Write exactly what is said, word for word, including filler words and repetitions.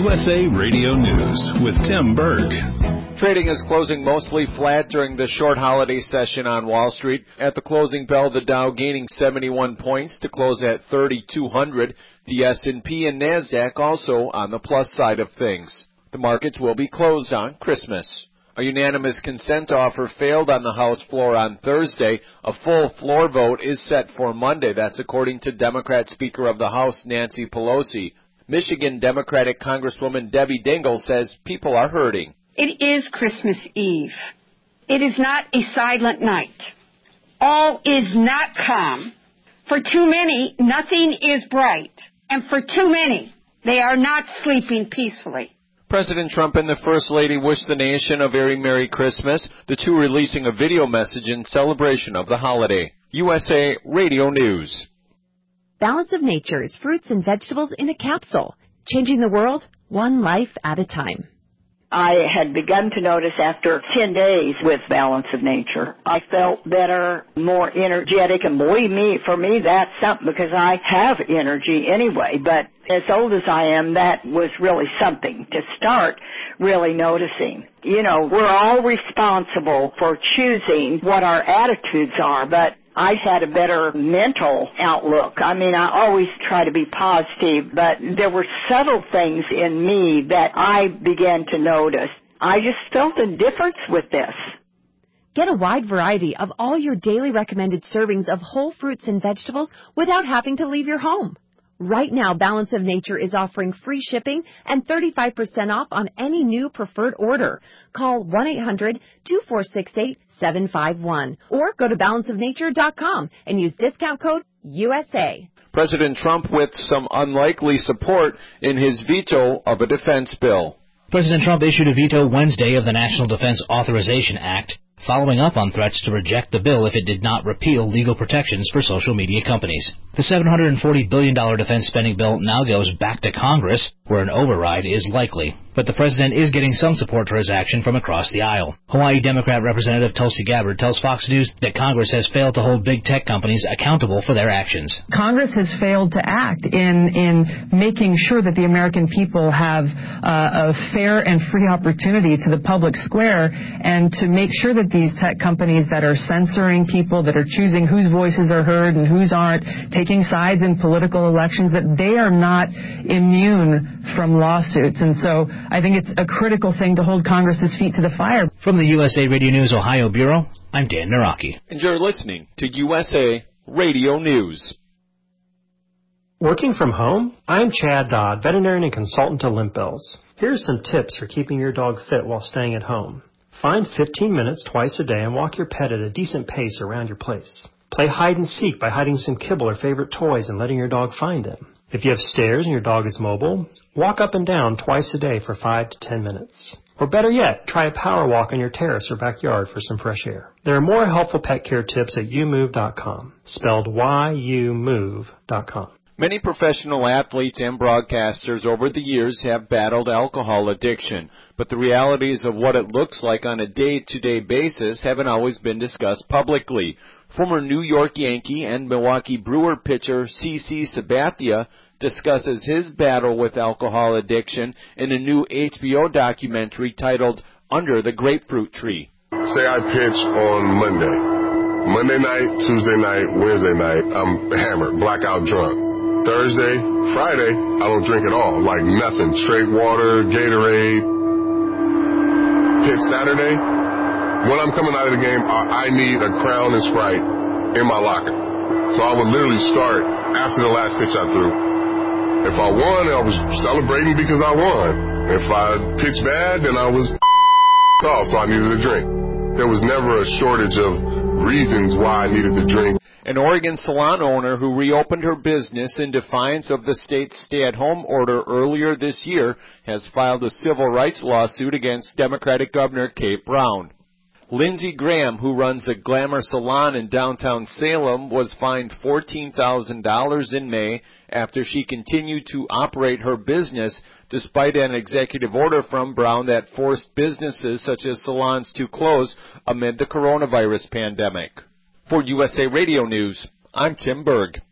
U S A Radio News with Tim Berg. Trading is closing mostly flat during the short holiday session on Wall Street. At the closing bell, the Dow gaining seventy-one points to close at thirty-two hundred. The S and P and NASDAQ also on the plus side of things. The markets will be closed on Christmas. A unanimous consent offer failed on the House floor on Thursday. A full floor vote is set for Monday. That's according to Democrat Speaker of the House Nancy Pelosi. Michigan Democratic Congresswoman Debbie Dingell says people are hurting. It is Christmas Eve. It is not a silent night. All is not calm. For too many, nothing is bright. And for too many, they are not sleeping peacefully. President Trump and the First Lady wished the nation a very Merry Christmas, the two releasing a video message in celebration of the holiday. U S A Radio News. Balance of Nature's fruits and vegetables in a capsule, changing the world one life at a time. I had begun to notice after ten days with Balance of Nature, I felt better, more energetic, and believe me, for me, that's something because I have energy anyway. But as old as I am, that was really something to start really noticing. You know, we're all responsible for choosing what our attitudes are, but I had a better mental outlook. I mean, I always try to be positive, but there were subtle things in me that I began to notice. I just felt a difference with this. Get a wide variety of all your daily recommended servings of whole fruits and vegetables without having to leave your home. Right now, Balance of Nature is offering free shipping and thirty-five percent off on any new preferred order. Call one eight hundred two four six eight seven five one or go to balance of nature dot com and use discount code U S A. President Trump with some unlikely support in his veto of a defense bill. President Trump issued a veto Wednesday of the National Defense Authorization Act, following up on threats to reject the bill if it did not repeal legal protections for social media companies. The seven hundred forty billion dollars defense spending bill now goes back to Congress, where an override is likely. But the president is getting some support for his action from across the aisle. Hawaii Democrat Representative Tulsi Gabbard tells Fox News that Congress has failed to hold big tech companies accountable for their actions. Congress has failed to act in, in making sure that the American people have uh, a fair and free opportunity to the public square, and to make sure that these tech companies that are censoring people, that are choosing whose voices are heard and whose aren't, taking sides in political elections, that they are not immune from lawsuits. And so I think it's a critical thing to hold Congress's feet to the fire. From the U S A Radio News Ohio Bureau, I'm Dan Naraki. And you're listening to U S A Radio News. Working from home? I'm Chad Dodd, veterinarian and consultant to Limp Bells. Here are some tips for keeping your dog fit while staying at home. Find fifteen minutes twice a day and walk your pet at a decent pace around your place. Play hide and seek by hiding some kibble or favorite toys and letting your dog find them. If you have stairs and your dog is mobile, walk up and down twice a day for five to ten minutes. Or better yet, try a power walk on your terrace or backyard for some fresh air. There are more helpful pet care tips at you move dot com, spelled Y U move dot com. Many professional athletes and broadcasters over the years have battled alcohol addiction, but the realities of what it looks like on a day-to-day basis haven't always been discussed publicly. Former New York Yankee and Milwaukee Brewer pitcher C C Sabathia discusses his battle with alcohol addiction in a new H B O documentary titled Under the Grapefruit Tree. Say I pitch on Monday. Monday night, Tuesday night, Wednesday night, I'm hammered, blackout drunk. Thursday, Friday, I don't drink at all, like nothing. Straight water, Gatorade. Pitch Saturday, when I'm coming out of the game, I need a Crown and Sprite in my locker. So I would literally start after the last pitch I threw. If I won, I was celebrating because I won. If I pitched bad, then I was off, so I needed a drink. There was never a shortage of reasons why I needed to drink. An Oregon salon owner who reopened her business in defiance of the state's stay-at-home order earlier this year has filed a civil rights lawsuit against Democratic Governor Kate Brown. Lindsey Graham, who runs a glamour salon in downtown Salem, was fined fourteen thousand dollars in May after she continued to operate her business despite an executive order from Brown that forced businesses such as salons to close amid the coronavirus pandemic. For U S A Radio News, I'm Tim Berg.